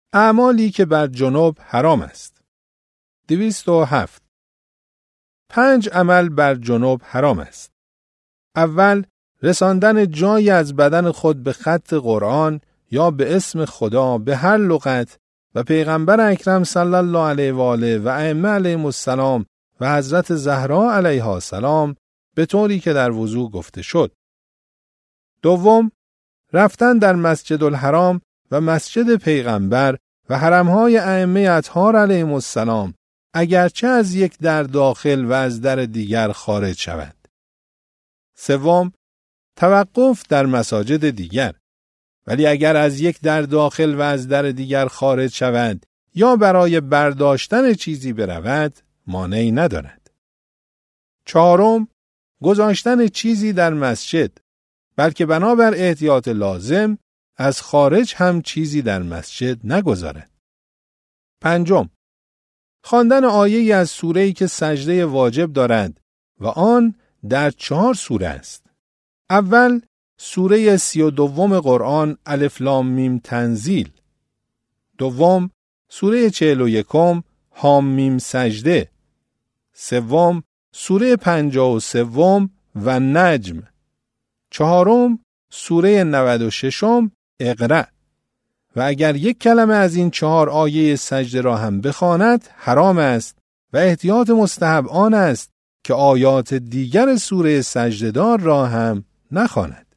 اعمالی که بر جنوب حرام است. 207. 5 عمل بر جنوب حرام است. اول، رساندن جایی از بدن خود به خط قرآن یا به اسم خدا به هر لغت و پیغمبر اکرم صلی الله علیه و آله و ائمه علیهم السلام و حضرت زهرا علیها السلام به طوری که در وضو گفته شد. دوم، رفتن در مسجد الحرام و مسجد پیغمبر و حرمهای ائمه اطهار علیهم السلام اگرچه از یک در داخل و از در دیگر خارج شود. سوم، توقف در مساجد دیگر، ولی اگر از یک در داخل و از در دیگر خارج شود یا برای برداشتن چیزی برود مانعی ندارد. چهارم، گذاشتن چیزی در مسجد، بلکه بنابر احتیاط لازم از خارج هم چیزی در مسجد نگذارد. پنجم، خواندن آیه‌ای از سوره‌ای که سجده واجب دارد و آن در 4 سوره است. اول، سوره 32 قرآن الف لام میم تنزیل. دوم، سوره 41 حم میم سجده. سوم، سوره 53 و نجم. چهارم، سوره 96 اقرأ. و اگر یک کلمه از این 4 آیه سجده را هم بخواند حرام است و احتیاط مستحب آن است که آیات دیگر سوره سجده‌دار را هم نخواند.